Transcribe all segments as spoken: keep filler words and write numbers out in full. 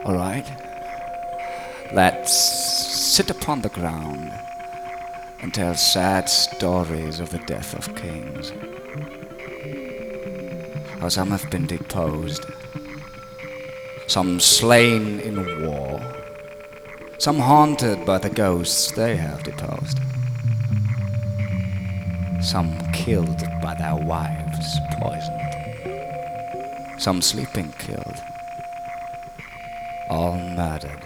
All right, let's sit upon the ground and tell sad stories of the death of kings. How some have been deposed, some slain in war, some haunted by the ghosts they have deposed, some killed by their wives poisoned, some sleeping killed, all murdered,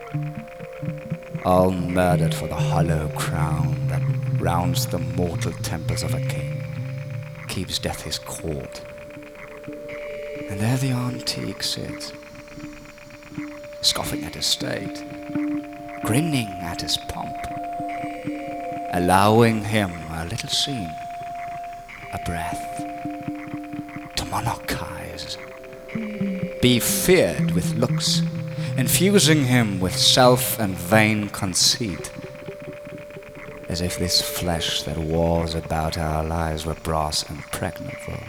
all murdered for the hollow crown that rounds the mortal temples of a king, keeps death his court. And there the antique sits, scoffing at his state, grinning at his pomp, allowing him a little scene, a breath, to monarchize, be feared with looks, infusing him with self and vain conceit, as if this flesh that wars about our lives were brass impregnable.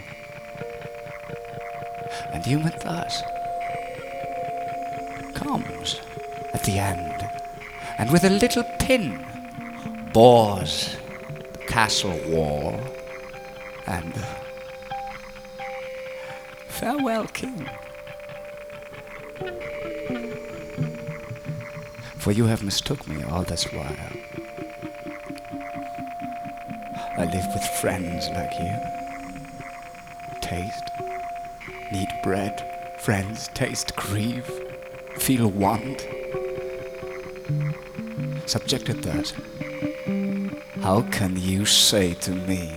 And human thus comes at the end, and with a little pin bores the castle wall, and farewell, king, for you have mistook me all this while. I live with friends like you, taste, need bread, friends taste, grieve, feel want. Subjected thus, how can you say to me,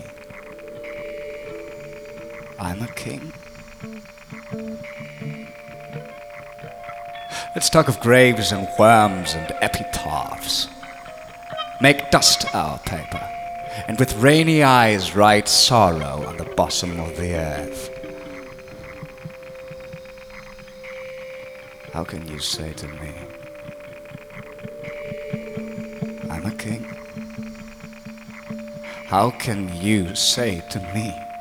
I'm a king? Let's talk of graves and worms and epitaphs. Make dust our paper, and with rainy eyes write sorrow on the bosom of the earth. How can you say to me, I'm a king? How can you say to me,